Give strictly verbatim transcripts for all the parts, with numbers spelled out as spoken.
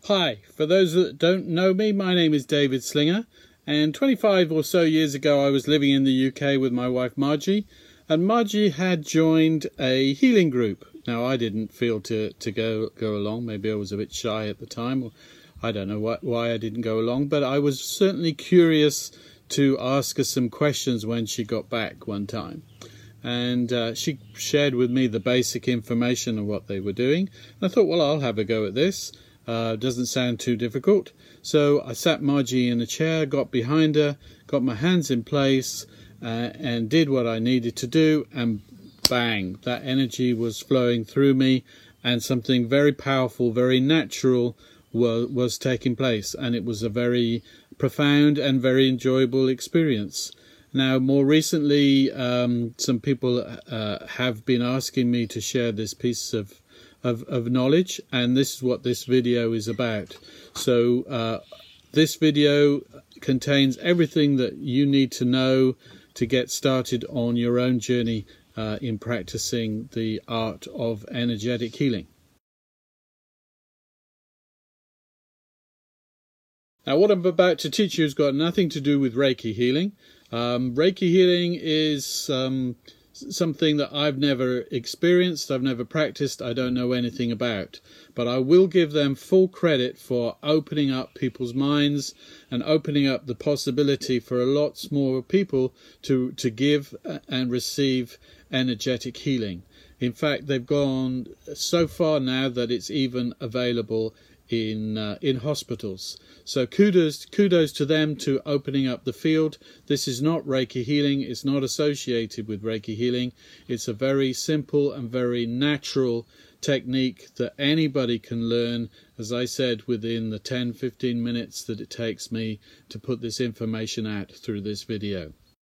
Hi, for those that don't know me, my name is David Slinger, and twenty-five or so years ago I was living in the U K with my wife Margie, and Margie had joined a healing group. Now I didn't feel to, to go, go along, maybe I was a bit shy at the time, or I don't know why, why I didn't go along, but I was certainly curious to ask her some questions when she got back one time. And uh, she shared with me the basic information of what they were doing. I thought, well, I'll have a go at this. Uh, doesn't sound too difficult. So I sat Margie in a chair, got behind her, got my hands in place, uh, and did what I needed to do, and bang, that energy was flowing through me, and something very powerful, very natural was, was taking place, and it was a very profound and very enjoyable experience. Now, more recently, um, some people uh, have been asking me to share this piece of, of, of knowledge, and this is what this video is about. So uh, this video contains everything that you need to know to get started on your own journey uh, in practicing the art of energetic healing. Now, what I'm about to teach you has got nothing to do with Reiki healing. Um, Reiki healing is um, something that I've never experienced, I've never practiced, I don't know anything about. But I will give them full credit for opening up people's minds and opening up the possibility for a lot more people to, to give and receive energetic healing. In fact, they've gone so far now that it's even available in uh, in hospitals. So kudos kudos to them to opening up the field. This is not Reiki healing, it's not associated with Reiki healing. It's a very simple and very natural technique that anybody can learn, as I said, within the ten to fifteen minutes that it takes me to put this information out through this video.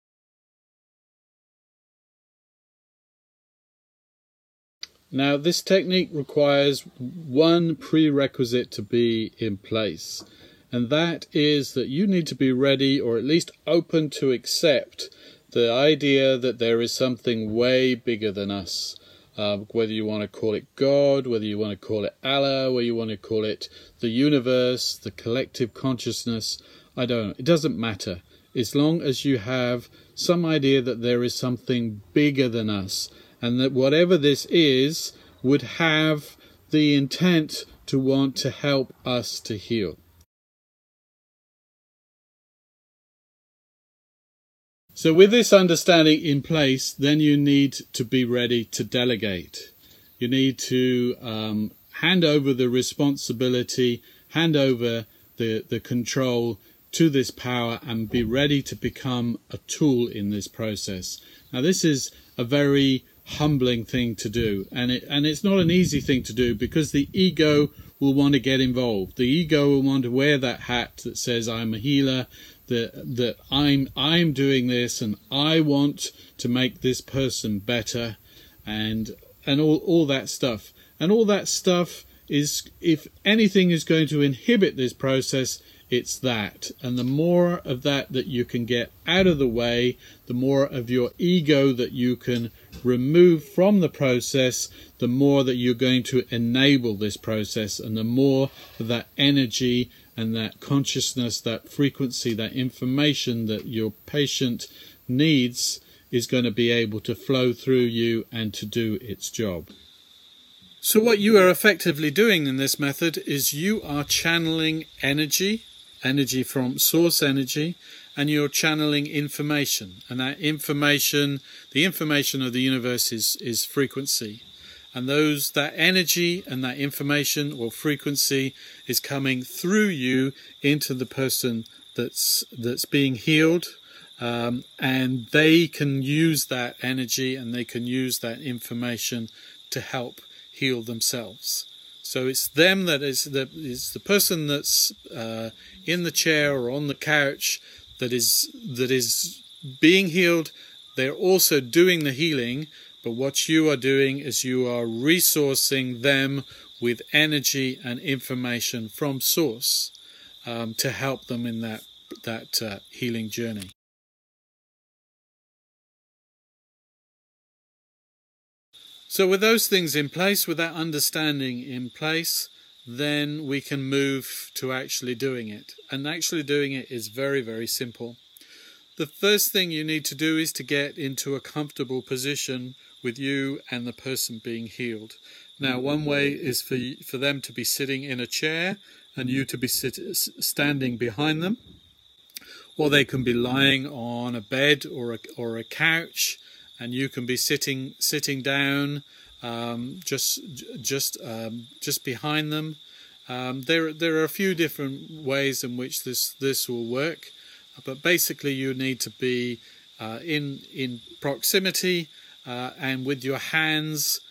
Now, this technique requires one prerequisite to be in place, and that is that you need to be ready, or at least open to accept the idea that there is something way bigger than us. Uh, whether you want to call it God, whether you want to call it Allah, whether you want to call it the universe, the collective consciousness, I don't know. It doesn't matter. As long as you have some idea that there is something bigger than us, and that whatever this is would have the intent to want to help us to heal. So with this understanding in place, then you need to be ready to delegate. You need to um, hand over the responsibility, hand over the, the control to this power, and be ready to become a tool in this process. Now, this is a very humbling thing to do, and it and it's not an easy thing to do, because the ego will want to get involved. The ego will want to wear that hat that says I'm a healer, that that I'm I'm doing this and I want to make this person better, and and all all that stuff. And all that stuff is, if anything is going to inhibit this process, it's that. And the more of that that you can get out of the way, the more of your ego that you can remove from the process, the more that you're going to enable this process, and the more of that energy and that consciousness, that frequency, that information that your patient needs is going to be able to flow through you and to do its job. So what you are effectively doing in this method is you are channeling energy, energy from source energy, and you're channeling information. And that information, the information of the universe is, is frequency. And those, that energy and that information or frequency is coming through you into the person that's, that's being healed. Um, and they can use that energy and they can use that information to help heal themselves. So it's them that is the, is the person that's uh, in the chair or on the couch that is that is being healed. They're also doing the healing, but what you are doing is you are resourcing them with energy and information from source um, to help them in that that uh, healing journey. So with those things in place, with that understanding in place, then we can move to actually doing it. And actually doing it is very, very simple. The first thing you need to do is to get into a comfortable position with you and the person being healed. Now, one way is for for them to be sitting in a chair and you to be sit, standing behind them, or they can be lying on a bed or a, or a couch, and you can be sitting sitting down, um, just just um, just behind them. Um, there there are a few different ways in which this this will work, but basically you need to be uh, in in proximity uh, and with your hands.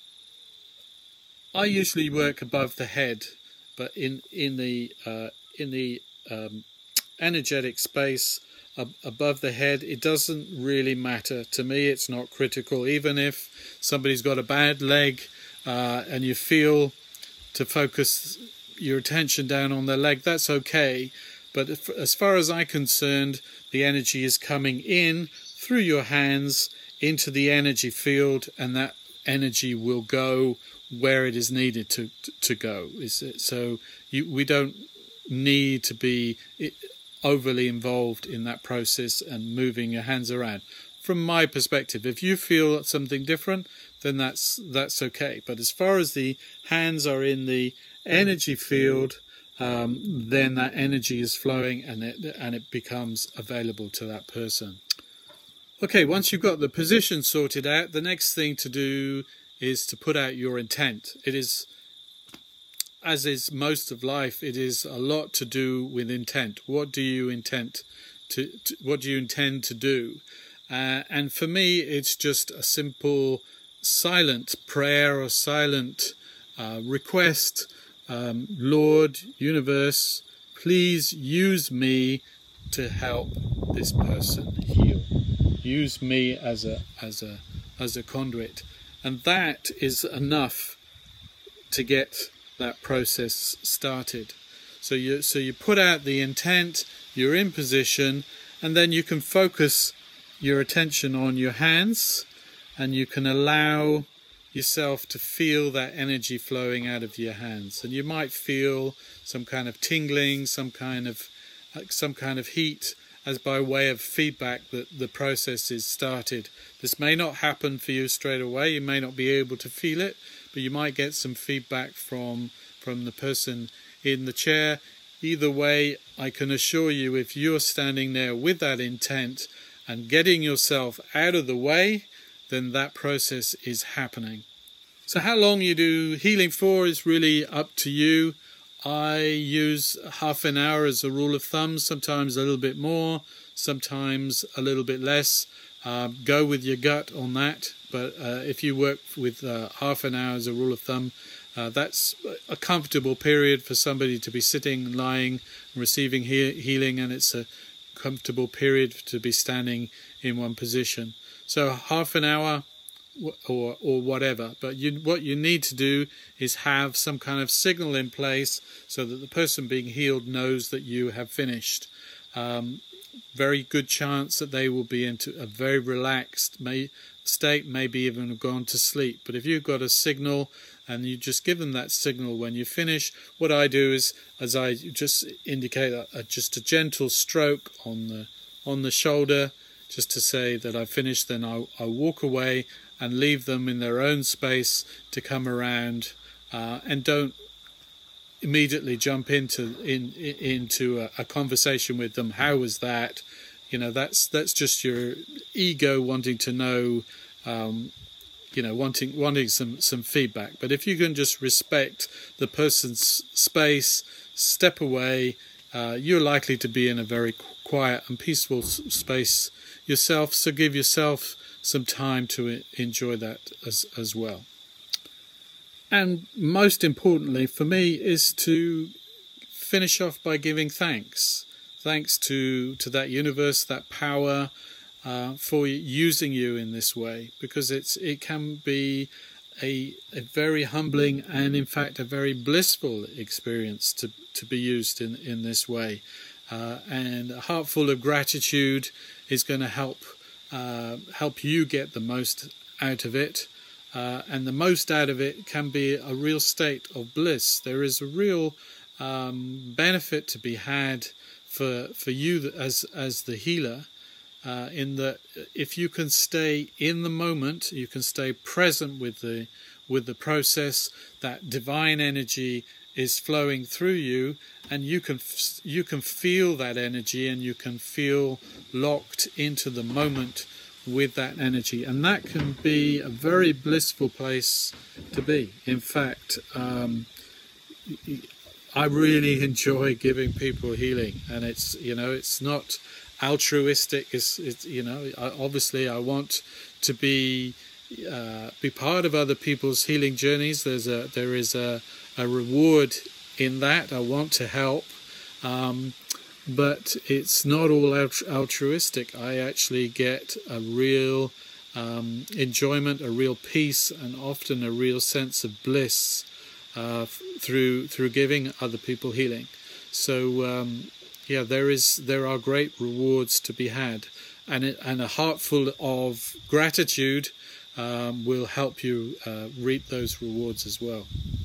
I usually work above the head, but in in the uh, in the um, energetic space ab above the head, it doesn't really matter to me. It's not critical. Even if somebody's got a bad leg uh, and you feel to focus your attention down on their leg, that's okay. But if, as far as I'm concerned, the energy is coming in through your hands into the energy field, and that energy will go where it is needed to to go. Is it? So you, we don't need to be overly involved in that process and moving your hands around. From my perspective, if you feel something different, then that's that's okay. But as far as the hands are in the energy field, um, then that energy is flowing and it and it becomes available to that person. Okay, once you've got the position sorted out, the next thing to do is to put out your intent. It is, as is most of life, it is a lot to do with intent. What do you intend to, to what do you intend to do? Uh, and for me, it's just a simple silent prayer or silent uh, request. Um, Lord, universe, please use me to help this person heal. Use me as a as a as a conduit. And that is enough to get that process started. So you so you put out the intent, you're in position, and then you can focus your attention on your hands, and you can allow yourself to feel that energy flowing out of your hands. And you might feel some kind of tingling, some kind of some kind of heat, as by way of feedback that the process is started. This may not happen for you straight away. You may not be able to feel it, but you might get some feedback from from the person in the chair. Either way, I can assure you, if you're standing there with that intent and getting yourself out of the way, then that process is happening. So how long you do healing for is really up to you. I use half an hour as a rule of thumb, sometimes a little bit more, sometimes a little bit less. Uh, go with your gut on that, but uh, if you work with uh, half an hour as a rule of thumb, uh, that's a comfortable period for somebody to be sitting, lying, and receiving he healing, and it's a comfortable period to be standing in one position. So half an hour or or whatever, but you, what you need to do is have some kind of signal in place so that the person being healed knows that you have finished. Um, very good chance that they will be into a very relaxed may, state, maybe even have gone to sleep. But if you've got a signal and you just give them that signal when you finish, what I do is, as I just indicate, a, a, just a gentle stroke on the on the shoulder, just to say that I've finished. Then I I walk away and leave them in their own space to come around, uh, and don't immediately jump into in, in into a, a conversation with them. How was that? You know, that's that's just your ego wanting to know, um, you know, wanting wanting some some feedback. But if you can just respect the person's space, step away, uh, you're likely to be in a very quiet and peaceful space yourself. So give yourself some time to enjoy that as as well. And most importantly for me is to finish off by giving thanks. Thanks to, to that universe, that power, uh, for using you in this way, because it's it can be a, a very humbling and in fact a very blissful experience to, to be used in, in this way. Uh, and a heart full of gratitude is going to help uh, help you get the most out of it. uh, and the most out of it can be a real state of bliss. There is a real um, benefit to be had for for you as as the healer, uh, in that if you can stay in the moment, you can stay present with the with the process. That divine energy is flowing through you, and you can you can feel that energy, and you can feel locked into the moment with that energy, and that can be a very blissful place to be. In fact, um, I really enjoy giving people healing, and it's you know it's not altruistic. It's, it's you know I, obviously I want to be uh, be part of other people's healing journeys. There's a there is a, a reward in that. I want to help, um, but it's not all altruistic. I actually get a real um, enjoyment, a real peace, and often a real sense of bliss uh, through through giving other people healing. So um, yeah, there is there are great rewards to be had, and it, and a heart full of gratitude um, will help you uh, reap those rewards as well.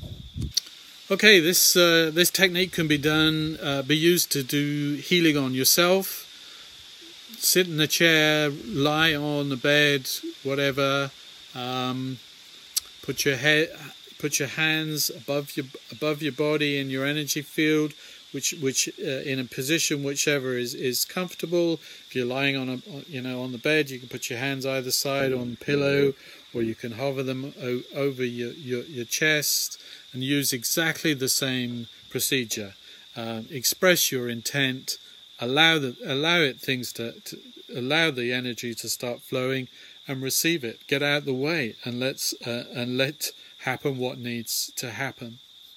Okay, this uh, this technique can be done, uh, be used to do healing on yourself. Sit in a chair, lie on the bed, whatever. Um, put your head, put your hands above your above your body in your energy field, which which uh, in a position whichever is is comfortable. If you're lying on a you know on the bed, you can put your hands either side on the pillow, or you can hover them o over your, your your chest, and use exactly the same procedure. Um, express your intent, allow the allow it things to, to allow the energy to start flowing, and receive it. Get out of the way, and let's uh, and let happen what needs to happen.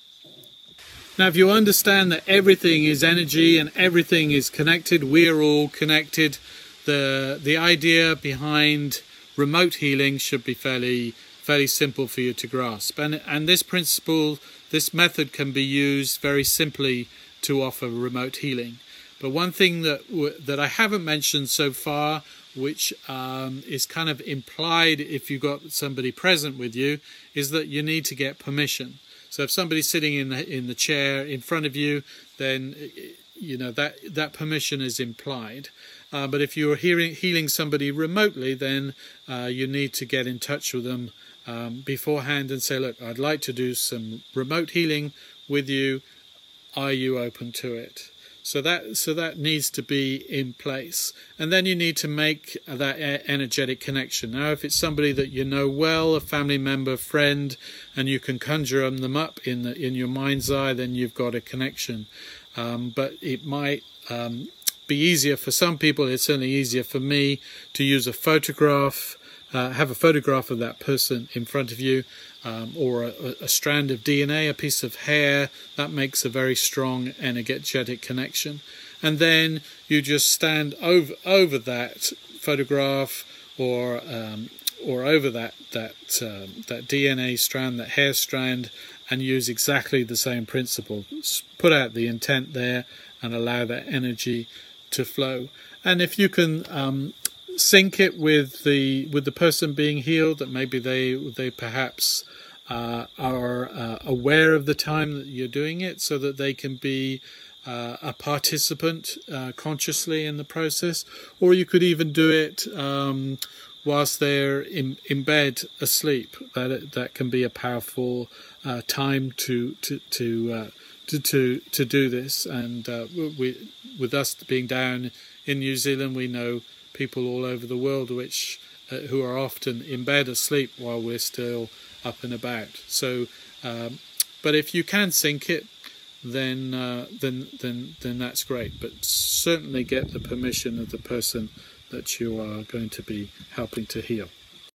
Now, if you understand that everything is energy and everything is connected, we're all connected. The the idea behind remote healing should be fairly fairly simple for you to grasp, and and this principle, this method can be used very simply to offer remote healing. But one thing that that I haven't mentioned so far, which um, is kind of implied if you've got somebody present with you, is that you need to get permission. So if somebody's sitting in the in the chair in front of you, then you know that that permission is implied. Uh, but if you're hearing, healing somebody remotely, then uh, you need to get in touch with them um, beforehand and say, look, I'd like to do some remote healing with you. Are you open to it? So that so that needs to be in place, and then you need to make that energetic connection. Now, if it's somebody that you know well, a family member, friend, and you can conjure them up in the, in your mind's eye, then you've got a connection. Um, but it might um, be easier for some people. It's certainly easier for me to use a photograph, uh, have a photograph of that person in front of you. Um, or a, a strand of D N A, a piece of hair, that makes a very strong energetic connection. And then you just stand over over that photograph, or um, or over that that um, that D N A strand, that hair strand, and use exactly the same principle. Put out the intent there, and allow that energy to flow. And if you can um, sync it with the with the person being healed, that maybe they they perhaps uh, are uh, aware of the time that you're doing it, so that they can be uh, a participant uh, consciously in the process. Or you could even do it um, whilst they're in, in bed asleep. That that can be a powerful uh, time to to to, uh, to to to do this. And uh, we, with us being down in New Zealand, we know people all over the world which uh, who are often in bed asleep while we're still up and about. So, um, but if you can sync it, then uh, then then then that's great. But certainly get the permission of the person that you are going to be helping to heal.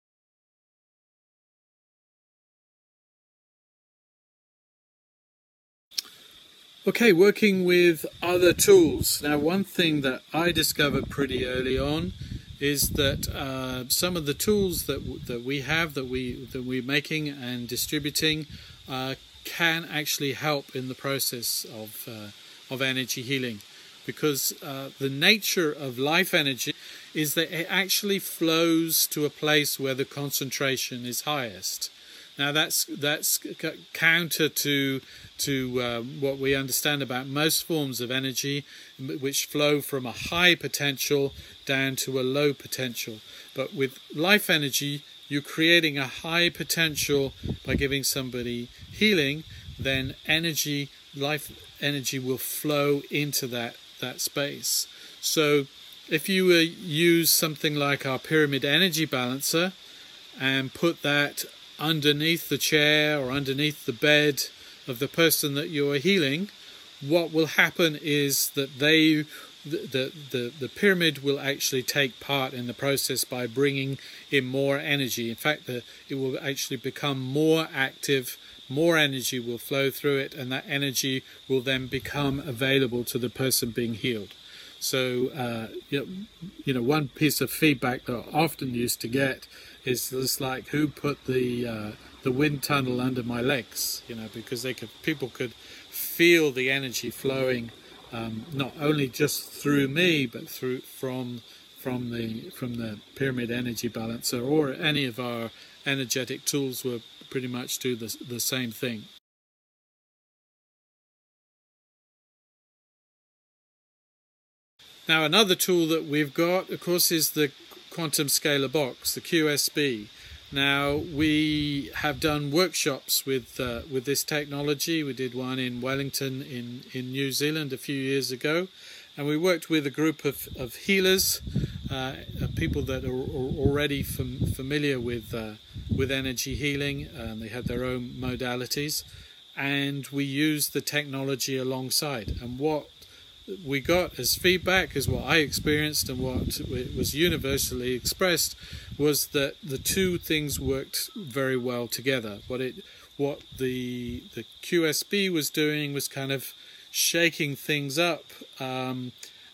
Okay, working with other tools. Now, one thing that I discovered pretty early on is that uh, some of the tools that that we have, that we that we're making and distributing, uh, can actually help in the process of uh, of energy healing. because uh, the nature of life energy is that it actually flows to a place where the concentration is highest. Now that's that's counter to to um, what we understand about most forms of energy, which flow from a high potential down to a low potential. But with life energy, you're creating a high potential by giving somebody healing. Then energy, life energy, will flow into that that space. So if you uh, use something like our pyramid energy balancer and put that underneath the chair or underneath the bed of the person that you are healing, what will happen is that they the, the the pyramid will actually take part in the process by bringing in more energy. In fact, the, it will actually become more active, more energy will flow through it, and that energy will then become available to the person being healed. So uh, you know, you know, one piece of feedback that I often used to get is just like, who put the uh, the wind tunnel under my legs? You know, because they could, people could feel the energy flowing, um, not only just through me, but through from from the from the pyramid energy balancer, or any of our energetic tools will pretty much do the the same thing. Now, another tool that we've got, of course, is the Quantum Scalar Box, the Q S B. Now, we have done workshops with uh, with this technology. We did one in Wellington in, in New Zealand a few years ago, and we worked with a group of, of healers, uh, people that are already fam familiar with uh, with energy healing, and they had their own modalities, and we used the technology alongside. And what we got as feedback, is what I experienced and what was universally expressed, was that the two things worked very well together. What it, what the the Q S B was doing was kind of shaking things up um,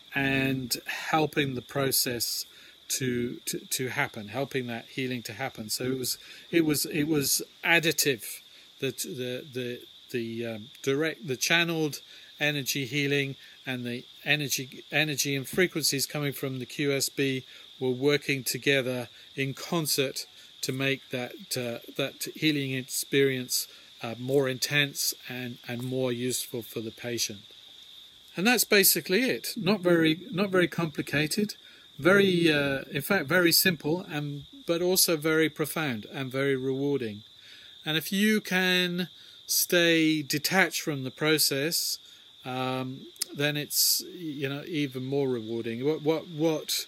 and helping the process to, to to happen, helping that healing to happen. So it was it was it was additive. That the the the um, direct the channeled energy healing and the energy energy and frequencies coming from the Q S B were working together in concert to make that uh, that healing experience uh, more intense and and more useful for the patient. And that's basically it. Not very not very complicated, very uh, in fact very simple, and but also very profound and very rewarding. And if you can stay detached from the process, um, then it's, you know, even more rewarding. What what what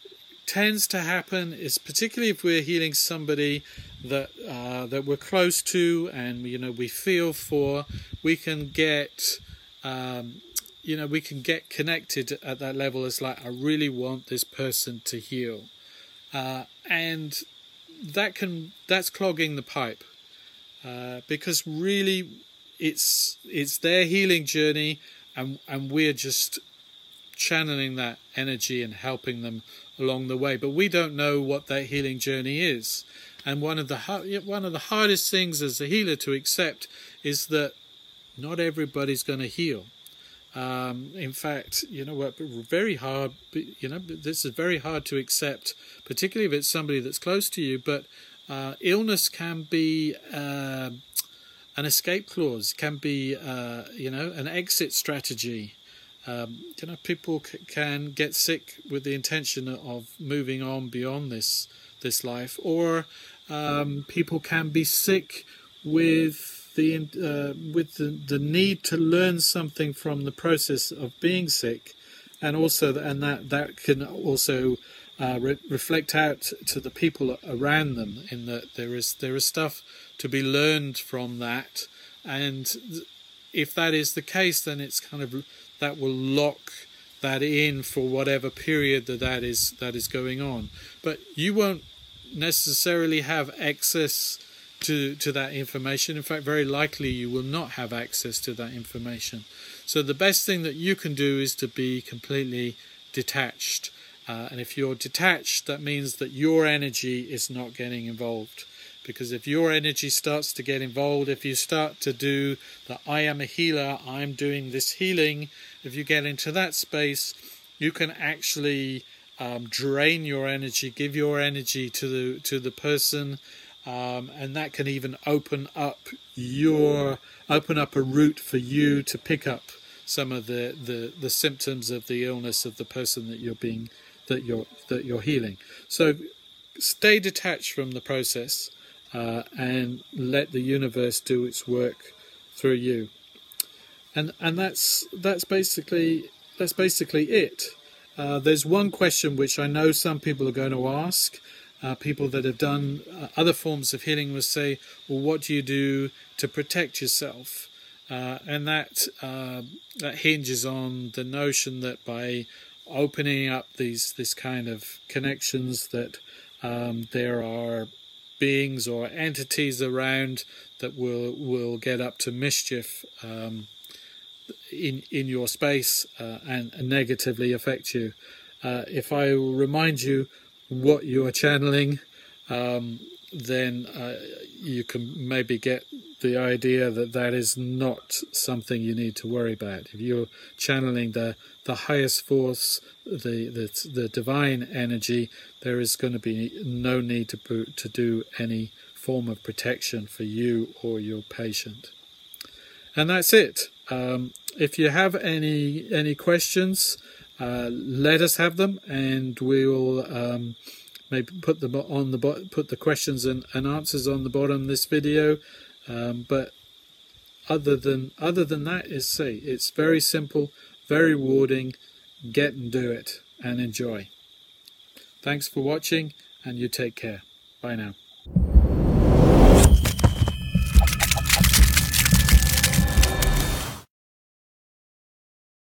tends to happen is, particularly if we're healing somebody that uh, that we're close to and, you know, we feel for, we can get um, you know we can get connected at that level. As like, I really want this person to heal, uh, and that can that's clogging the pipe, uh, because really it's it's their healing journey, and and we're just channeling that energy and helping them along the way. But we don't know what that healing journey is. And one of the one of the hardest things as a healer to accept is that not everybody's going to heal. Um, in fact, you know what, very hard, you know, this is very hard to accept, particularly if it's somebody that's close to you. But uh, illness can be uh, an escape clause, can be, uh, you know, an exit strategy. Um, you know, people c can get sick with the intention of moving on beyond this this life, or um, people can be sick with the uh, with the, the need to learn something from the process of being sick, and also and that that can also uh, re reflect out to the people around them, in that there is there is stuff to be learned from that. And if that is the case, then it's kind of that will lock that in for whatever period that that is that is going on. But you won't necessarily have access to to that information. In fact, very likely you will not have access to that information. So the best thing that you can do is to be completely detached. Uh, and if you're detached, that means that your energy is not getting involved. Because if your energy starts to get involved, if you start to do the I am a healer, I'm doing this healing, if you get into that space, you can actually um, drain your energy, give your energy to the to the person, um, and that can even open up your open up a route for you to pick up some of the, the, the symptoms of the illness of the person that you're being that you're that you're healing. So stay detached from the process uh, and let the universe do its work through you. And and that's that's basically that's basically it. Uh, there's one question which I know some people are going to ask. Uh, people that have done uh, other forms of healing will say, well, what do you do to protect yourself? Uh, and that uh, that hinges on the notion that by opening up these this kind of connections, that um, there are beings or entities around that will will get up to mischief um, in in your space uh, and, and negatively affect you. Uh, if I remind you what you are channeling, um, then uh, you can maybe get the idea that that is not something you need to worry about. If you're channeling the the highest force, the the, the divine energy, there is going to be no need to to do any form of protection for you or your patient. And that's it. Um, if you have any any questions, uh, let us have them, and we will um, maybe put them on the put the questions and, and answers on the bottom of this video. Um, but other than other than that, is say it's very simple, very rewarding. Get and do it and enjoy. Thanks for watching, and you take care. Bye now.